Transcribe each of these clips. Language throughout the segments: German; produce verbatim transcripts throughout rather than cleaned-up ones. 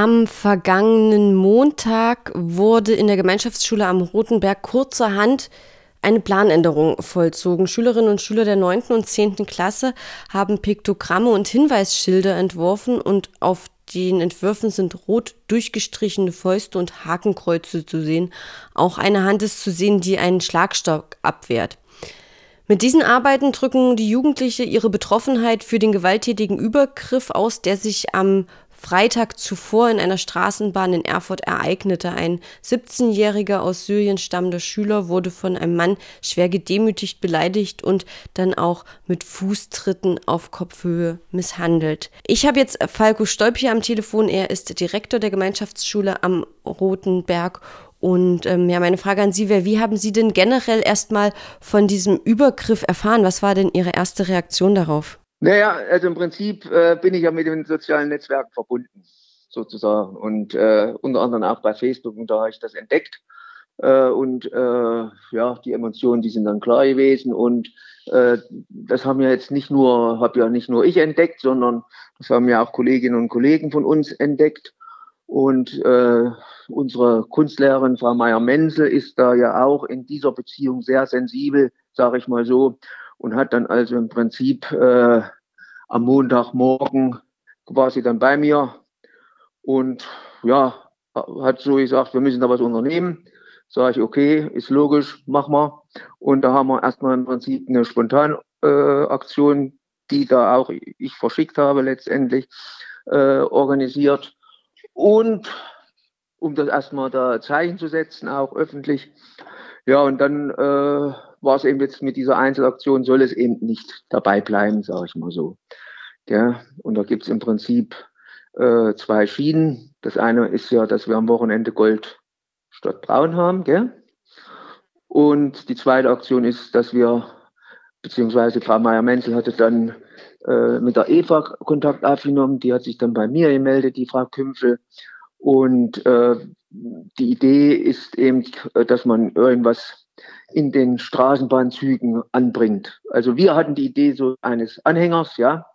Am vergangenen Montag wurde in der Gemeinschaftsschule am Roten Berg kurzerhand eine Planänderung vollzogen. Schülerinnen und Schüler der neunten und zehnten Klasse haben Piktogramme und Hinweisschilder entworfen und auf den Entwürfen sind rot durchgestrichene Fäuste und Hakenkreuze zu sehen. Auch eine Hand ist zu sehen, die einen Schlagstock abwehrt. Mit diesen Arbeiten drücken die Jugendliche ihre Betroffenheit für den gewalttätigen Übergriff aus, der sich am Freitag zuvor in einer Straßenbahn in Erfurt ereignete. Ein siebzehnjähriger aus Syrien stammender Schüler wurde von einem Mann schwer gedemütigt, beleidigt und dann auch mit Fußtritten auf Kopfhöhe misshandelt. Ich habe jetzt Falko Stolp hier am Telefon. Er ist Direktor der Gemeinschaftsschule am Roten Berg. Und ähm, ja, meine Frage an Sie wäre, wie haben Sie denn generell erstmal von diesem Übergriff erfahren? Was war denn Ihre erste Reaktion darauf? Naja, also im Prinzip äh, bin ich ja mit den sozialen Netzwerken verbunden, sozusagen. Und äh, unter anderem auch bei Facebook, und da habe ich das entdeckt. Äh, und äh, ja, die Emotionen, die sind dann klar gewesen. Und äh, das haben ja jetzt nicht nur, habe ja nicht nur ich entdeckt, sondern das haben ja auch Kolleginnen und Kollegen von uns entdeckt. Und äh, unsere Kunstlehrerin, Frau Meyer-Menzel, ist da ja auch in dieser Beziehung sehr sensibel, sage ich mal so, und hat dann also im Prinzip äh, am Montagmorgen war sie dann bei mir und ja, hat so gesagt, wir müssen da was unternehmen. Sage ich, okay, ist logisch, mach mal. Und da haben wir erstmal im Prinzip eine Spontanaktion, äh, die da auch ich verschickt habe letztendlich, äh, organisiert. Und um das erstmal da Zeichen zu setzen, auch öffentlich. Ja, und dann äh, war es eben jetzt mit dieser Einzelaktion, soll es eben nicht dabei bleiben, sage ich mal so. Ja, und da gibt es im Prinzip äh, zwei Schienen. Das eine ist ja, dass wir am Wochenende Gold statt Braun haben. Gell? Und die zweite Aktion ist, dass wir, beziehungsweise Frau Meyer-Menzel hatte dann äh, mit der Eva Kontakt aufgenommen. Die hat sich dann bei mir gemeldet, die Frau Kümpfel. Und äh, die Idee ist eben, dass man irgendwas in den Straßenbahnzügen anbringt. Also wir hatten die Idee so eines Anhängers, ja.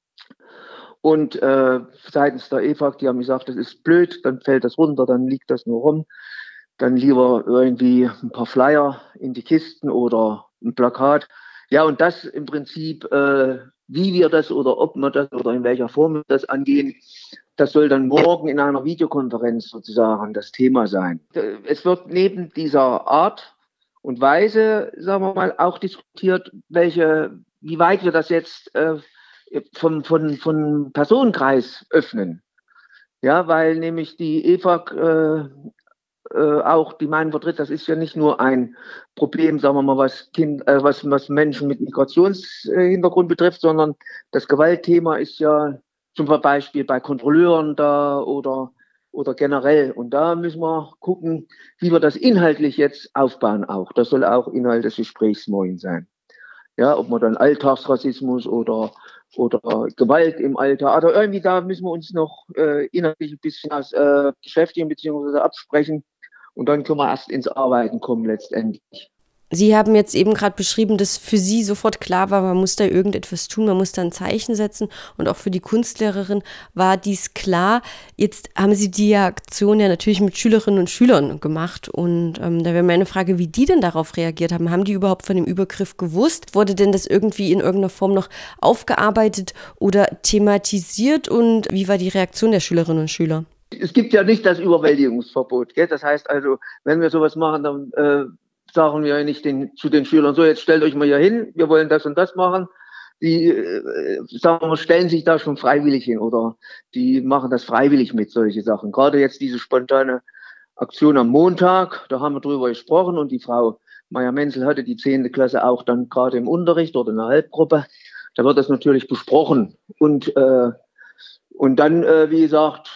Und äh, seitens der E F A G, die haben gesagt, das ist blöd, dann fällt das runter, dann liegt das nur rum. Dann lieber irgendwie ein paar Flyer in die Kisten oder ein Plakat. Ja, und das im Prinzip, äh, wie wir das oder ob wir das oder in welcher Form wir das angehen, das soll dann morgen in einer Videokonferenz sozusagen das Thema sein. Es wird neben dieser Art und Weise, sagen wir mal, auch diskutiert, welche, wie weit wir das jetzt äh, von, von, von Personenkreis öffnen. Ja, weil nämlich die E F A G äh, äh, auch die Meinung vertritt, das ist ja nicht nur ein Problem, sagen wir mal, was, kind, äh, was, was Menschen mit Migrationshintergrund betrifft, sondern das Gewaltthema ist ja zum Beispiel bei Kontrolleuren da oder, oder generell. Und da müssen wir gucken, wie wir das inhaltlich jetzt aufbauen auch. Das soll auch Inhalt des Gesprächs morgen sein. Ja, ob man dann Alltagsrassismus oder, oder Gewalt im Alter, also irgendwie da müssen wir uns noch äh, inhaltlich ein bisschen aus, äh, beschäftigen bzw. absprechen. Und dann können wir erst ins Arbeiten kommen letztendlich. Sie haben jetzt eben gerade beschrieben, dass für Sie sofort klar war, man muss da irgendetwas tun, man muss da ein Zeichen setzen. Und auch für die Kunstlehrerin war dies klar. Jetzt haben Sie die Aktion ja natürlich mit Schülerinnen und Schülern gemacht. Und ähm, da wäre meine Frage, wie die denn darauf reagiert haben. Haben die überhaupt von dem Übergriff gewusst? Wurde denn das irgendwie in irgendeiner Form noch aufgearbeitet oder thematisiert? Und wie war die Reaktion der Schülerinnen und Schüler? Es gibt ja nicht das Überwältigungsverbot. Gell? Das heißt also, wenn wir sowas machen, dann äh, sagen wir nicht den, zu den Schülern, so jetzt stellt euch mal hier hin, wir wollen das und das machen. Die äh, sagen wir, stellen sich da schon freiwillig hin oder die machen das freiwillig mit, solche Sachen. Gerade jetzt diese spontane Aktion am Montag, da haben wir drüber gesprochen und die Frau Meyer-Menzel hatte die zehnte Klasse auch dann gerade im Unterricht oder in der Halbgruppe. Da wird das natürlich besprochen. Und, äh, und dann, äh, wie gesagt,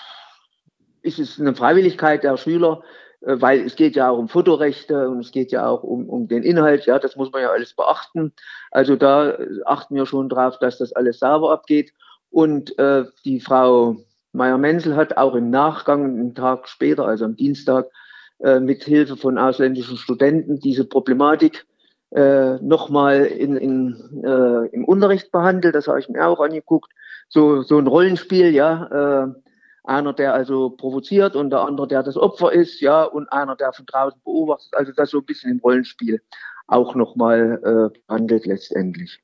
ist es eine Freiwilligkeit der Schüler, weil es geht ja auch um Fotorechte und es geht ja auch um, um den Inhalt. Ja, das muss man ja alles beachten. Also da achten wir schon drauf, dass das alles sauber abgeht. Und äh, die Frau Meyer-Menzel hat auch im Nachgang, einen Tag später, also am Dienstag, äh, mit Hilfe von ausländischen Studenten diese Problematik äh, nochmal in, in, äh, im Unterricht behandelt. Das habe ich mir auch angeguckt. So, so ein Rollenspiel, ja, äh, Einer, der also provoziert und der andere, der das Opfer ist, ja, und einer, der von draußen beobachtet. Also das so ein bisschen im Rollenspiel auch nochmal äh, handelt letztendlich.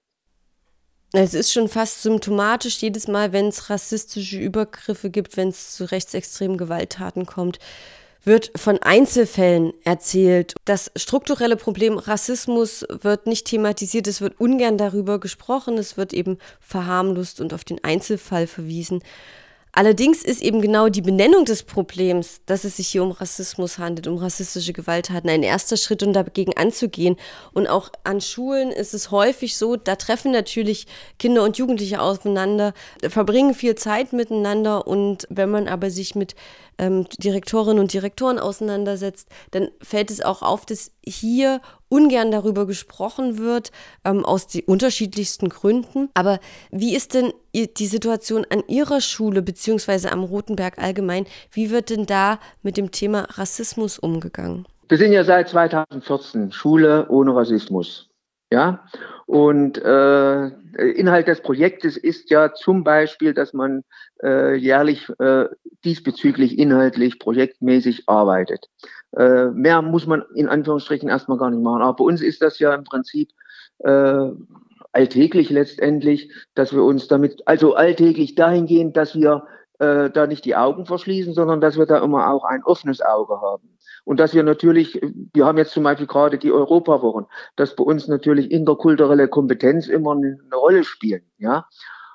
Es ist schon fast symptomatisch, jedes Mal, wenn es rassistische Übergriffe gibt, wenn es zu rechtsextremen Gewalttaten kommt, wird von Einzelfällen erzählt. Das strukturelle Problem Rassismus wird nicht thematisiert, es wird ungern darüber gesprochen, es wird eben verharmlost und auf den Einzelfall verwiesen. Allerdings ist eben genau die Benennung des Problems, dass es sich hier um Rassismus handelt, um rassistische Gewalttaten, ein erster Schritt, um dagegen anzugehen. Und auch an Schulen ist es häufig so, da treffen natürlich Kinder und Jugendliche aufeinander, verbringen viel Zeit miteinander und wenn man aber sich mit ähm, Direktorinnen und Direktoren auseinandersetzt, dann fällt es auch auf, dass hier ungern darüber gesprochen wird, ähm, aus den unterschiedlichsten Gründen. Aber wie ist denn die Situation an Ihrer Schule beziehungsweise am Rotenberg allgemein? Wie wird denn da mit dem Thema Rassismus umgegangen? Wir sind ja seit zweitausendvierzehn Schule ohne Rassismus. Ja, und äh, Inhalt des Projektes ist ja zum Beispiel, dass man äh, jährlich äh, diesbezüglich inhaltlich projektmäßig arbeitet. Äh, mehr muss man in Anführungsstrichen erstmal gar nicht machen. Aber bei uns ist das ja im Prinzip äh, alltäglich letztendlich, dass wir uns damit, also alltäglich dahingehend, dass wir äh, da nicht die Augen verschließen, sondern dass wir da immer auch ein offenes Auge haben. Und dass wir natürlich, wir haben jetzt zum Beispiel gerade die Europawochen, dass bei uns natürlich interkulturelle Kompetenz immer eine, eine Rolle spielen. Ja?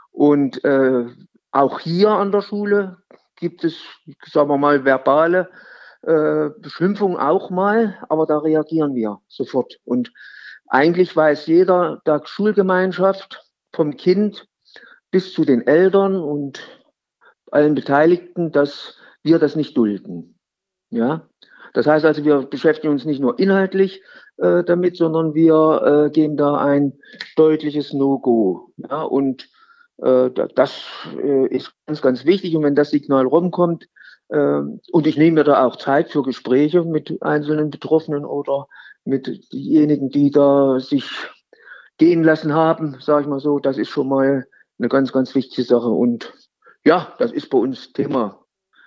Und äh, auch hier an der Schule gibt es, sagen wir mal, verbale äh, Beschimpfungen auch mal, aber da reagieren wir sofort. Und eigentlich weiß jeder der Schulgemeinschaft, vom Kind bis zu den Eltern und allen Beteiligten, dass wir das nicht dulden. Ja, das heißt also, wir beschäftigen uns nicht nur inhaltlich äh, damit, sondern wir äh, geben da ein deutliches No-Go. Ja, und äh, das äh, ist ganz, ganz wichtig. Und wenn das Signal rumkommt, äh, und ich nehme mir da auch Zeit für Gespräche mit einzelnen Betroffenen oder mit denjenigen, die da sich gehen lassen haben, sage ich mal so, das ist schon mal eine ganz, ganz wichtige Sache. Und ja, das ist bei uns Thema.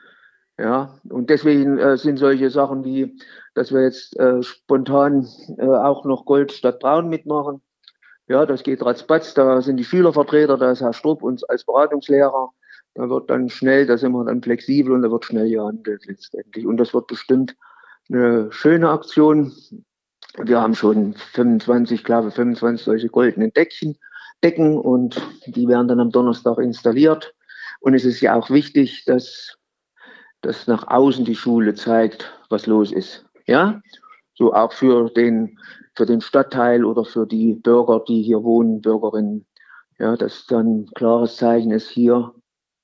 Ja, und deswegen äh, sind solche Sachen wie, dass wir jetzt äh, spontan äh, auch noch Gold statt Braun mitmachen. Ja, das geht ratzfatz. Da sind die Schülervertreter, da ist Herr Strupp uns als Beratungslehrer. Da wird dann schnell, da sind wir dann flexibel und da wird schnell gehandelt letztendlich. Und das wird bestimmt eine schöne Aktion. Wir haben schon fünfundzwanzig, glaube ich, fünfundzwanzig solche goldenen Deckchen, Decken und die werden dann am Donnerstag installiert. Und es ist ja auch wichtig, dass dass nach außen die Schule zeigt, was los ist. Ja, so auch für den, für den Stadtteil oder für die Bürger, die hier wohnen, Bürgerinnen. Ja, dass dann ein klares Zeichen ist, hier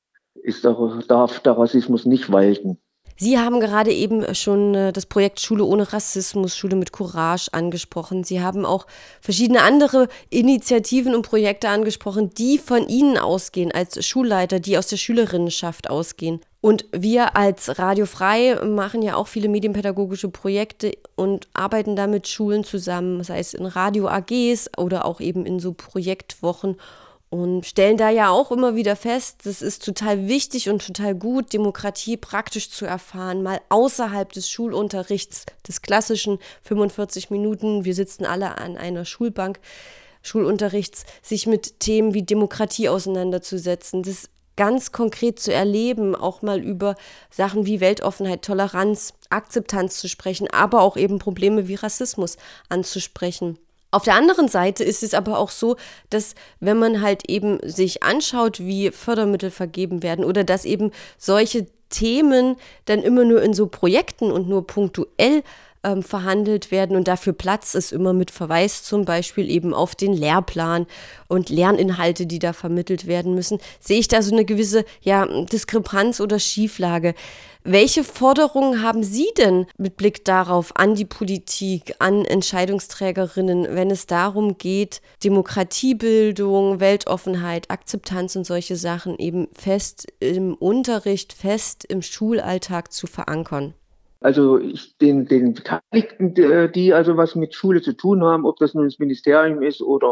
ist der, darf der Rassismus nicht walten. Sie haben gerade eben schon das Projekt Schule ohne Rassismus, Schule mit Courage angesprochen. Sie haben auch verschiedene andere Initiativen und Projekte angesprochen, die von Ihnen ausgehen als Schulleiter, die aus der Schülerinnenschaft ausgehen. Und wir als Radio Frei machen ja auch viele medienpädagogische Projekte und arbeiten da mit Schulen zusammen, sei es in Radio-A Gs oder auch eben in so Projektwochen. Und stellen da ja auch immer wieder fest, das ist total wichtig und total gut, Demokratie praktisch zu erfahren, mal außerhalb des Schulunterrichts, des klassischen fünfundvierzig Minuten, wir sitzen alle an einer Schulbank, Schulunterrichts, sich mit Themen wie Demokratie auseinanderzusetzen, das ganz konkret zu erleben, auch mal über Sachen wie Weltoffenheit, Toleranz, Akzeptanz zu sprechen, aber auch eben Probleme wie Rassismus anzusprechen. Auf der anderen Seite ist es aber auch so, dass wenn man halt eben sich anschaut, wie Fördermittel vergeben werden oder dass eben solche Themen dann immer nur in so Projekten und nur punktuell ähm, verhandelt werden und dafür Platz ist immer mit Verweis zum Beispiel eben auf den Lehrplan und Lerninhalte, die da vermittelt werden müssen, sehe ich da so eine gewisse ja, Diskrepanz oder Schieflage. Welche Forderungen haben Sie denn mit Blick darauf an die Politik, an Entscheidungsträgerinnen, wenn es darum geht, Demokratiebildung, Weltoffenheit, Akzeptanz und solche Sachen eben fest im Unterricht, fest im Schulalltag zu verankern? Also ich, den, den Beteiligten, die also was mit Schule zu tun haben, ob das nun das Ministerium ist oder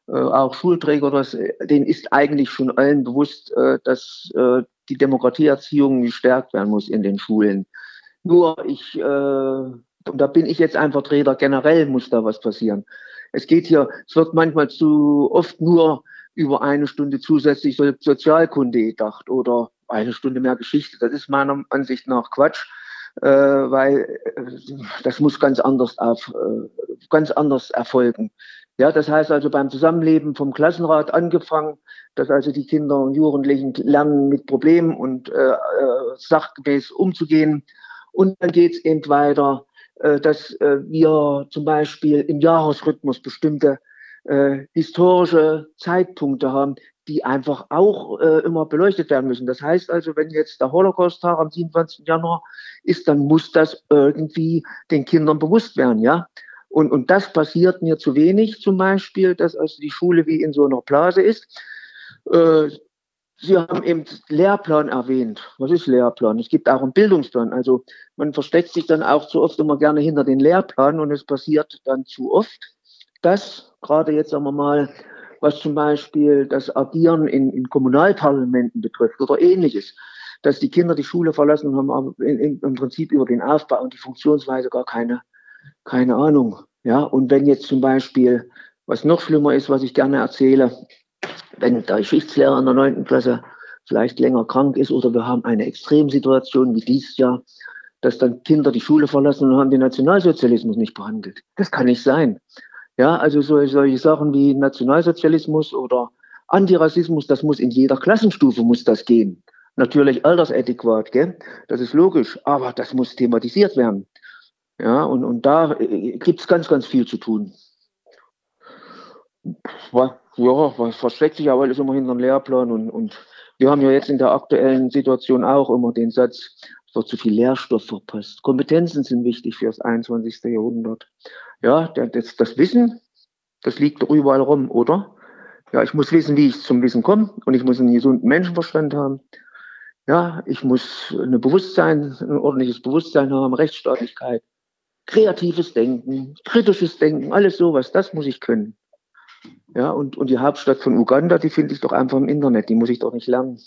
äh, auch Schulträger, das, denen ist eigentlich schon allen bewusst, äh, dass äh, die Demokratieerziehung gestärkt werden muss in den Schulen. Nur ich, äh, und da bin ich jetzt ein Vertreter, generell muss da was passieren. Es geht hier, es wird manchmal zu oft nur über eine Stunde zusätzlich so Sozialkunde gedacht oder eine Stunde mehr Geschichte. Das ist meiner Ansicht nach Quatsch, äh, weil äh, das muss ganz anders auf, äh, ganz anders erfolgen. Ja, das heißt also beim Zusammenleben vom Klassenrat angefangen, dass also die Kinder und Jugendlichen lernen, mit Problemen und äh, äh, sachgemäß umzugehen. Und dann geht es eben weiter, äh, dass äh, wir zum Beispiel im Jahresrhythmus bestimmte äh, historische Zeitpunkte haben, die einfach auch äh, immer beleuchtet werden müssen. Das heißt also, wenn jetzt der Holocaust-Tag am siebenundzwanzigsten Januar ist, dann muss das irgendwie den Kindern bewusst werden, ja. Und, und das passiert mir zu wenig zum Beispiel, dass also die Schule wie in so einer Blase ist. Äh, Sie haben eben Lehrplan erwähnt. Was ist Lehrplan? Es gibt auch einen Bildungsplan. Also man versteckt sich dann auch zu oft immer gerne hinter den Lehrplan und es passiert dann zu oft, dass gerade jetzt sagen wir mal, was zum Beispiel das Agieren in, in Kommunalparlamenten betrifft oder ähnliches, dass die Kinder die Schule verlassen und haben aber in, in, im Prinzip über den Aufbau und die Funktionsweise gar keine, keine Ahnung. Ja, und wenn jetzt zum Beispiel, was noch schlimmer ist, was ich gerne erzähle, wenn der Geschichtslehrer in der neunten Klasse vielleicht länger krank ist oder wir haben eine Extremsituation wie dieses Jahr, dass dann Kinder die Schule verlassen und haben den Nationalsozialismus nicht behandelt. Das kann nicht sein. Ja, also solche, solche Sachen wie Nationalsozialismus oder Antirassismus, das muss in jeder Klassenstufe muss das gehen. Natürlich altersadäquat, gell? Das ist logisch, aber das muss thematisiert werden. Ja, und, und da äh, gibt es ganz, ganz viel zu tun. Ja, was versteckt sich aber alles immer hinter dem Lehrplan und, und wir haben ja jetzt in der aktuellen Situation auch immer den Satz, es wird zu viel Lehrstoff verpasst. Kompetenzen sind wichtig für das einundzwanzigste. Jahrhundert. Ja, das, das Wissen, das liegt doch überall rum, oder? Ja, ich muss wissen, wie ich zum Wissen komme und ich muss einen gesunden Menschenverstand haben. Ja, ich muss ein Bewusstsein, ein ordentliches Bewusstsein haben, Rechtsstaatlichkeit, kreatives Denken, kritisches Denken, alles sowas, das muss ich können. Ja, und, und die Hauptstadt von Uganda, die finde ich doch einfach im Internet, die muss ich doch nicht lernen.